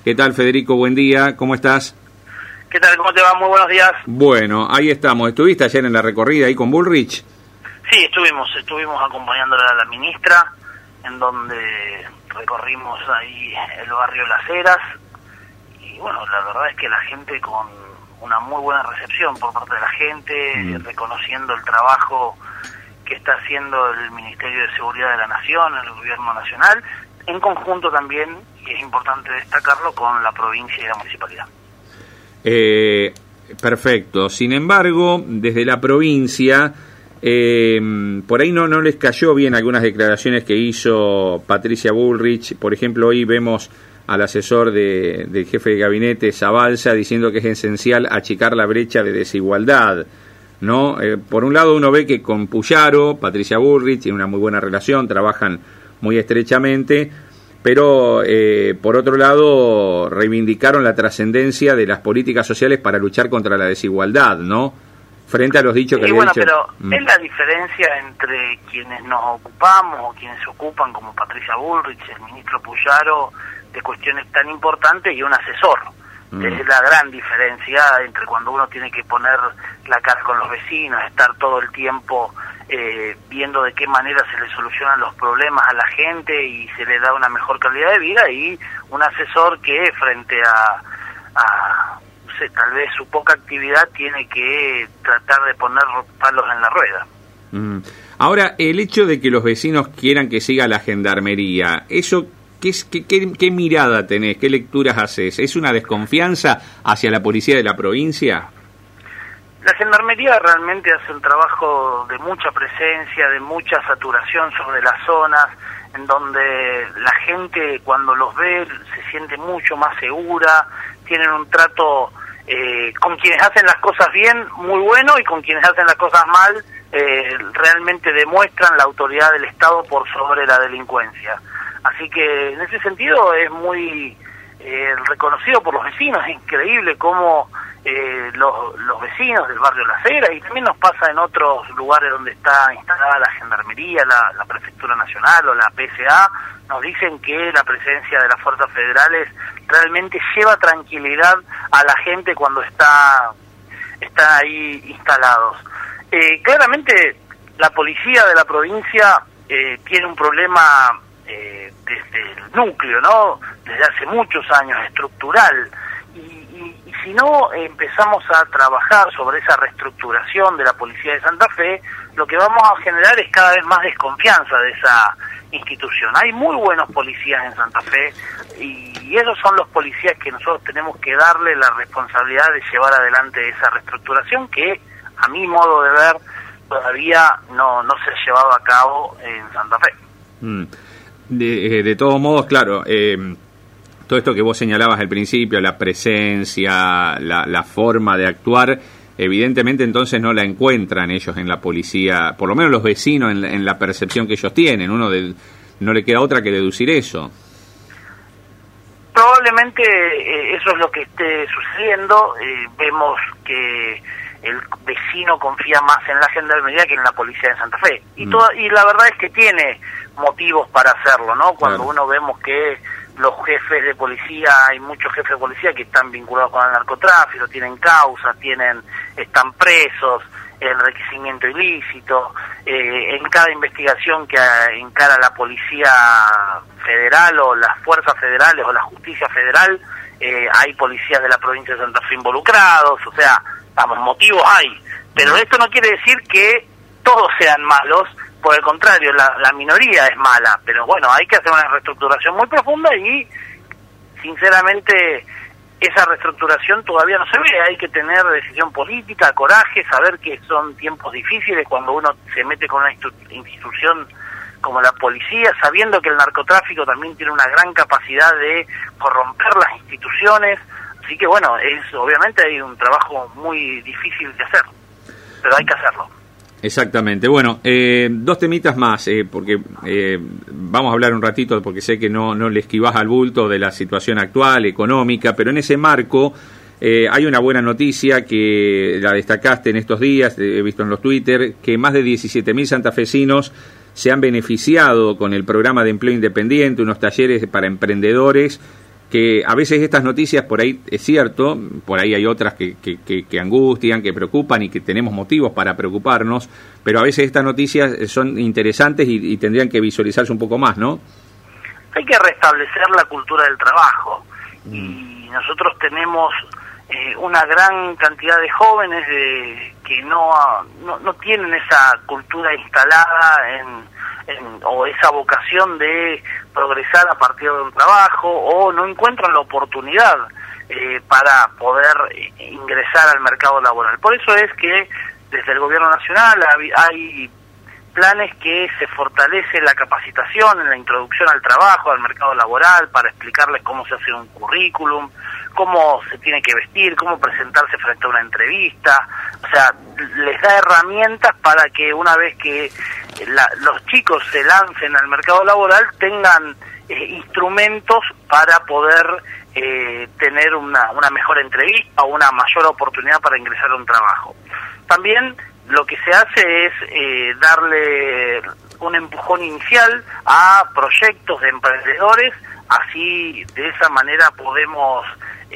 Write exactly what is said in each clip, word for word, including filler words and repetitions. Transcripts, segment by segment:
¿Qué tal, Federico? Buen día, ¿cómo estás? ¿Qué tal? ¿Cómo te va? Muy buenos días. Bueno, ahí estamos. ¿Estuviste ayer en la recorrida ahí con Bullrich? Sí, estuvimos, estuvimos acompañándola a la ministra, en donde recorrimos ahí el barrio Las Heras, y bueno, la verdad es que la gente con una muy buena recepción por parte de la gente, mm. reconociendo el trabajo que está haciendo el Ministerio de Seguridad de la Nación, el Gobierno Nacional, en conjunto también, y es importante destacarlo, con la provincia y la municipalidad. Eh, perfecto. Sin embargo, desde la provincia, eh, por ahí no, no les cayó bien algunas declaraciones que hizo Patricia Bullrich. Por ejemplo, hoy vemos al asesor de, del jefe de gabinete, Zabalza, diciendo que es esencial achicar la brecha de desigualdad, ¿no? Eh, por un lado uno ve que con Puyaro, Patricia Bullrich tiene una muy buena relación, trabajan muy estrechamente, pero eh, por otro lado reivindicaron la trascendencia de las políticas sociales para luchar contra la desigualdad, ¿no? Frente a los dichos que sí, había bueno, dicho... pero mm. es la diferencia entre quienes nos ocupamos o quienes se ocupan, como Patricia Bullrich, el ministro Puyaro, de cuestiones tan importantes, y un asesor. Mm. Es la gran diferencia entre cuando uno tiene que poner la cara con los vecinos, estar todo el tiempo eh, viendo de qué manera se le solucionan los problemas a la gente y se le da una mejor calidad de vida, y un asesor que frente a, a no sé, tal vez su poca actividad tiene que tratar de poner palos en la rueda. Mm. Ahora, el hecho de que los vecinos quieran que siga la gendarmería, ¿eso qué, es, qué, qué, qué mirada tenés? ¿Qué lecturas haces? ¿Es una desconfianza hacia la policía de la provincia? La gendarmería realmente hace un trabajo de mucha presencia, de mucha saturación sobre las zonas, en donde la gente cuando los ve se siente mucho más segura, tienen un trato eh, con quienes hacen las cosas bien muy bueno, y con quienes hacen las cosas mal eh, realmente demuestran la autoridad del Estado por sobre la delincuencia. Así que en ese sentido es muy eh, reconocido por los vecinos. Es increíble cómo eh, los, los vecinos del barrio Las Heras, y también nos pasa en otros lugares donde está instalada la Gendarmería, la, la Prefectura Nacional o la P S A, nos dicen que la presencia de las fuerzas federales realmente lleva tranquilidad a la gente cuando está están ahí instalados. Eh, claramente la policía de la provincia eh, tiene un problema eh, desde el núcleo, ¿no? Desde hace muchos años, estructural, y, y, y si no empezamos a trabajar sobre esa reestructuración de la policía de Santa Fe, lo que vamos a generar es cada vez más desconfianza de esa institución. Hay muy buenos policías en Santa Fe, y esos son los policías que nosotros tenemos que darle la responsabilidad de llevar adelante esa reestructuración que, a mi modo de ver, todavía no, no se ha llevado a cabo en Santa Fe. Mm. De, de todos modos, claro, eh, todo esto que vos señalabas al principio, la presencia, la, la forma de actuar, evidentemente entonces no la encuentran ellos en la policía, por lo menos los vecinos en la, en la percepción que ellos tienen. Uno de, no le queda otra que deducir eso. Probablemente eh, eso es lo que esté sucediendo. Eh, vemos que el vecino confía más en la gendarmería que en la policía de Santa Fe, y, mm. toda, y la verdad es que tiene motivos para hacerlo, ¿no? Cuando claro. uno vemos que los jefes de policía, hay muchos jefes de policía que están vinculados con el narcotráfico, tienen causas, tienen, están presos, el enriquecimiento ilícito, eh, en cada investigación que encara la policía federal o las fuerzas federales o la justicia federal, eh, hay policías de la provincia de Santa Fe involucrados, o sea, vamos, motivos hay, pero esto no quiere decir que todos sean malos. Por el contrario, la, la minoría es mala, pero bueno, hay que hacer una reestructuración muy profunda, y sinceramente esa reestructuración todavía no se ve. Hay que tener decisión política, coraje, saber que son tiempos difíciles cuando uno se mete con una institución como la policía, sabiendo que el narcotráfico también tiene una gran capacidad de corromper las instituciones. Así que bueno, es obviamente hay un trabajo muy difícil de hacer, pero hay que hacerlo. Exactamente. Bueno, eh, dos temitas más, eh, porque eh, vamos a hablar un ratito, porque sé que no, no le esquivás al bulto de la situación actual, económica, pero en ese marco eh, hay una buena noticia que la destacaste en estos días, he visto en los Twitter, que más de diecisiete mil santafesinos se han beneficiado con el programa de empleo independiente, unos talleres para emprendedores que a veces estas noticias, por ahí es cierto, por ahí hay otras que, que, que, que angustian, que preocupan y que tenemos motivos para preocuparnos, pero a veces estas noticias son interesantes y, y tendrían que visualizarse un poco más, ¿no? Hay que restablecer la cultura del trabajo, mm. y nosotros tenemos eh, una gran cantidad de jóvenes de, que no, no, no tienen esa cultura instalada en... En, o esa vocación de progresar a partir de un trabajo, o no encuentran la oportunidad eh, para poder ingresar al mercado laboral. Por eso es que desde el gobierno nacional hay, hay planes que se fortalece la capacitación en la introducción al trabajo, al mercado laboral, para explicarles cómo se hace un currículum, cómo se tiene que vestir, cómo presentarse frente a una entrevista. O sea, les da herramientas para que una vez que la, los chicos se lancen al mercado laboral tengan eh, instrumentos para poder eh, tener una, una mejor entrevista o una mayor oportunidad para ingresar a un trabajo. También lo que se hace es eh, darle un empujón inicial a proyectos de emprendedores, así de esa manera podemos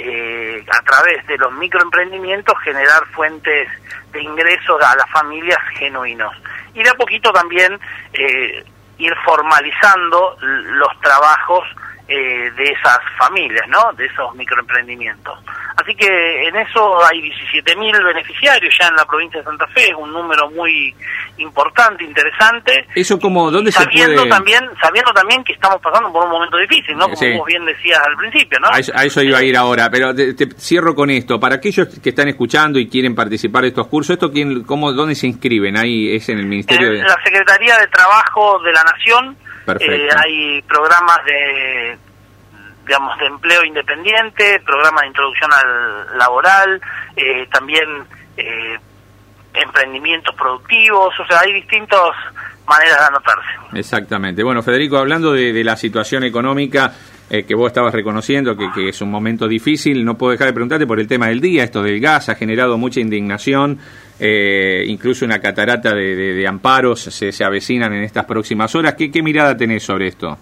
eh, a través de los microemprendimientos generar fuentes de ingresos a las familias genuinos. Y de a poquito también eh, ir formalizando los trabajos eh, de esas familias, ¿no? De esos microemprendimientos. Así que en eso hay diecisiete mil beneficiarios ya en la provincia de Santa Fe, es un número muy importante, interesante. Eso como, ¿dónde sabiendo se puede...? También, sabiendo también que estamos pasando por un momento difícil, ¿no? Como sí. vos bien decías al principio, ¿no? A eso, a eso iba a ir ahora, pero te, te cierro con esto. Para aquellos que están escuchando y quieren participar de estos cursos, ¿esto quién, cómo, dónde se inscriben? Ahí es en el Ministerio en de... la Secretaría de Trabajo de la Nación. Perfecto. Eh, hay programas de... digamos, de empleo independiente, programa de introducción al laboral, eh, también eh, emprendimientos productivos, o sea, hay distintas maneras de anotarse. Exactamente. Bueno, Federico, hablando de, de la situación económica eh, que vos estabas reconociendo, que, que es un momento difícil, no puedo dejar de preguntarte por el tema del día. Esto del gas ha generado mucha indignación, eh, incluso una catarata de, de, de amparos se, se avecinan en estas próximas horas. ¿Qué, qué mirada tenés sobre esto?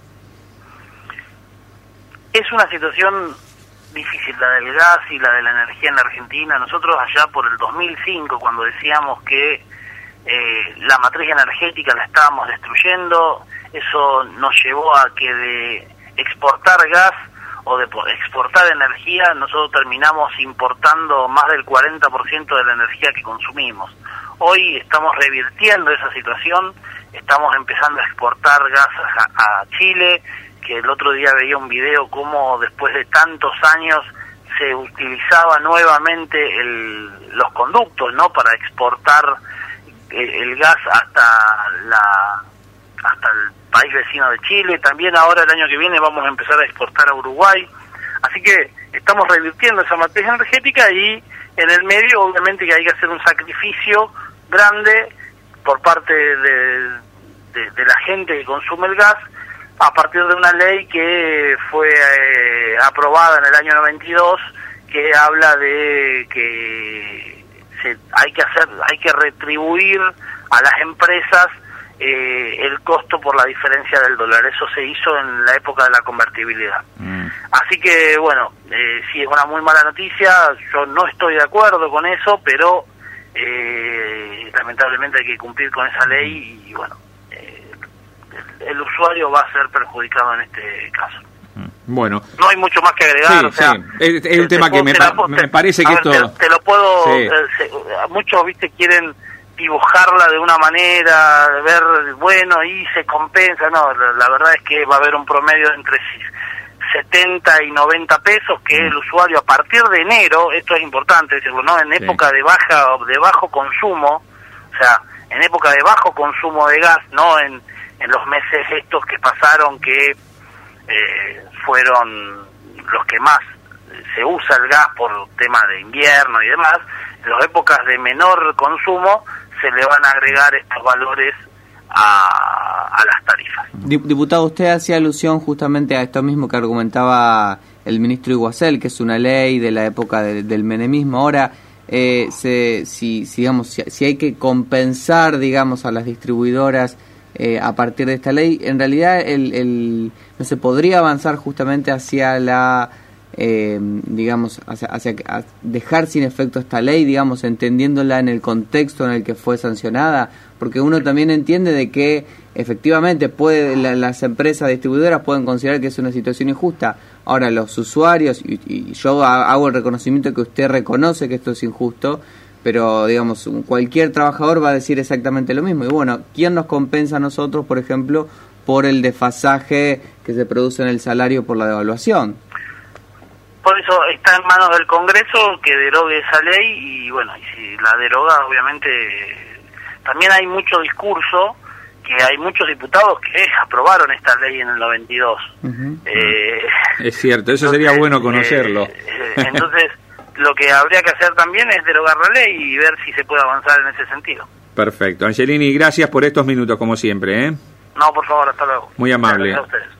Es una situación difícil la del gas y la de la energía en Argentina. Nosotros allá por el dos mil cinco, cuando decíamos que eh, la matriz energética la estábamos destruyendo, eso nos llevó a que de exportar gas o de exportar energía, nosotros terminamos importando más del cuarenta por ciento de la energía que consumimos. Hoy estamos revirtiendo esa situación, estamos empezando a exportar gas a, a Chile, que el otro día veía un video como después de tantos años se utilizaba nuevamente el, los conductos, ¿no? Para exportar el, el gas hasta la hasta el país vecino de Chile. También ahora el año que viene vamos a empezar a exportar a Uruguay. Así que estamos revirtiendo esa matriz energética y en el medio obviamente que hay que hacer un sacrificio grande por parte de, de, de la gente que consume el gas, a partir de una ley que fue eh, aprobada en el año noventa y dos, que habla de que se, hay que hacer, hay que retribuir a las empresas eh, el costo por la diferencia del dólar. Eso se hizo en la época de la convertibilidad. Mm. Así que, bueno, eh, sí es una muy mala noticia, yo no estoy de acuerdo con eso, pero eh, lamentablemente hay que cumplir con esa ley y, bueno, el usuario va a ser perjudicado en este caso. Bueno, no hay mucho más que agregar. Sí, o sea, sí. Es, es un tema que me, pa me parece que ver, esto... Te, te lo puedo... Sí. Eh, se, muchos, viste, quieren dibujarla de una manera, ver, bueno, y se compensa. No, la, la verdad es que va a haber un promedio entre setenta y noventa pesos que mm. el usuario a partir de enero, esto es importante decirlo, ¿no? En época sí. de baja de bajo consumo, o sea, en época de bajo consumo de gas, no en en los meses estos que pasaron que eh, fueron los que más se usa el gas por tema de invierno y demás, en las épocas de menor consumo se le van a agregar estos valores a, a las tarifas. Diputado, usted hacía alusión justamente a esto mismo que argumentaba el ministro Iguacel, que es una ley de la época de, del menemismo. Ahora, eh, se, si, si, digamos, si, si hay que compensar, digamos, a las distribuidoras eh, a partir de esta ley. En realidad el, el, no se podría avanzar justamente hacia la, eh, digamos, hacia, hacia a dejar sin efecto esta ley, digamos, entendiéndola en el contexto en el que fue sancionada, porque uno también entiende de que efectivamente puede la, las empresas distribuidoras pueden considerar que es una situación injusta. Ahora los usuarios, y, y yo hago el reconocimiento que usted reconoce que esto es injusto, pero digamos cualquier trabajador va a decir exactamente lo mismo. Y bueno, ¿quién nos compensa a nosotros, por ejemplo, por el desfasaje que se produce en el salario por la devaluación? Por eso está en manos del Congreso que derogue esa ley y bueno, y si la deroga, obviamente también hay mucho discurso, que hay muchos diputados que aprobaron esta ley en el noventa y dos. Uh-huh. eh, es cierto, eso entonces, sería bueno conocerlo. Eh, eh, entonces, lo que habría que hacer también es derogar la ley y ver si se puede avanzar en ese sentido. Perfecto. Angelini, gracias por estos minutos, como siempre, ¿eh? No, por favor, hasta luego. Muy amable. Gracias a ustedes.